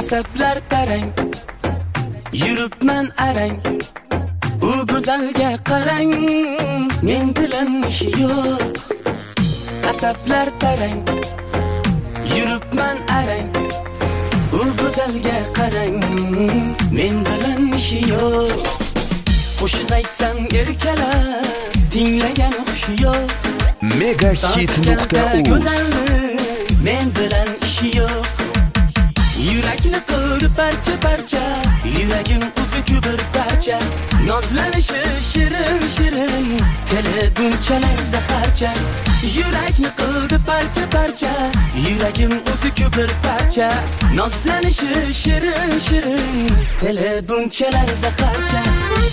asablar tarang, yuribman arang, u go'zalga qarang, men bilan ishi yo'q. Asablar tarang, yuribman arang, u go'zalga qarang, men bilan ishi yo'q. Qo'shiq aytsam erkalar, tinglagan hushi yo'q. Megahit.uz men bilan ishi yo'q. Yurakni qildi parcha parcha, yuragim o'zi bir parcha. Nozlanishi shirin shirin, tili bunchalar zaharcha. Yurakni qildi parcha parcha, yuragim o'zi bir parcha. Nozlanishi shirin shirin, tili bunchalar zaharcha.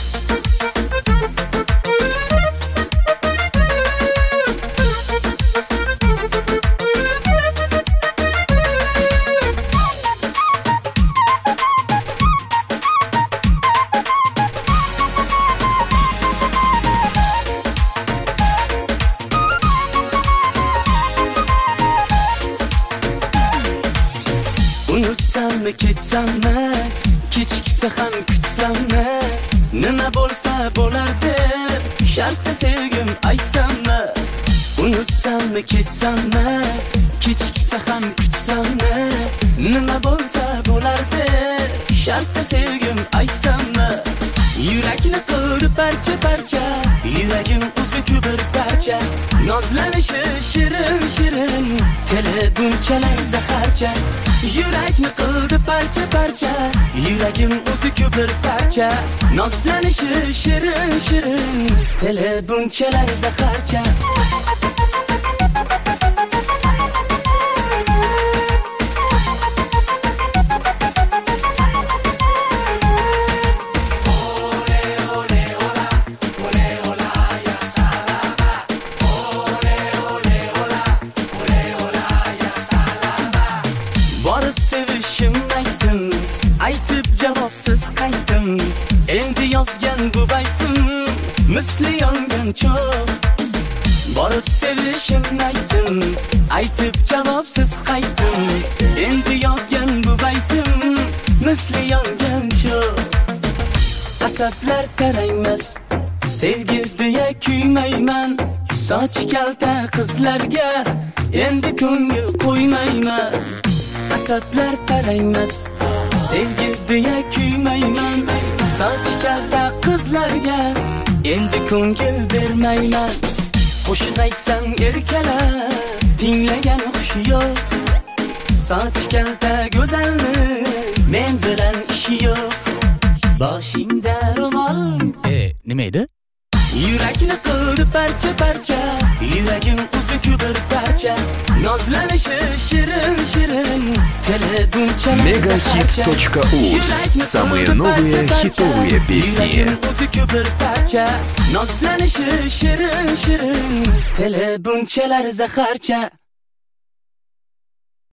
Unutsammi, ketsammi, kechiksa ham kutsammi, nima bo'lsa bo'lardi, shartta sevgim aytsammi. Unutsammi, ketsammi, kechiksa ham kutsammi, nima bo'lsa bo'lardi, shartta sevgim aytsammi. Yurakni qildi parcha parcha, yuragim o'zi bir parcha. Nozlanishi shirin shirin, tili bunchalar zaharcha. Yurakni qildi parcha parcha, yuragim o'zi bir parcha. Nozlanishi shirin shirin, tili bunchalar zaharcha. Borib sevishim aytdim, aytib javobsiz qaytdim. Endi yozgan bu baytim, misli yongan cho'g'. Borib sevishim aytdim, aytib javobsiz qaytdim. Endi yozgan bu baytim, misli yongan cho'g'. Asablar tarangmas, sevgi deya kuymayman. Soch kalta qizlarga endi ko'ngil qo'ymayman. Asablar tarangmas, sevgi deya kuymayman. Soch kalta qizlarga endi ko'ngil bermayman. Qo'shiq aytsam erkalar, tinglagan hushi yo'q. Soch kalta go'zalni, men bilan ishi yo'q. Boshingda ro'mol, nima edi? yurakni qildi parcha parcha, yuragim o'zi bir parcha. Nozlanishi shirin shirin, tili bunchalar Megahit.uz. Самые новые хитовые песни. Yuragim o'zi bir parcha. Nozlanishi shirin shirin, tili bunchalar zaharcha.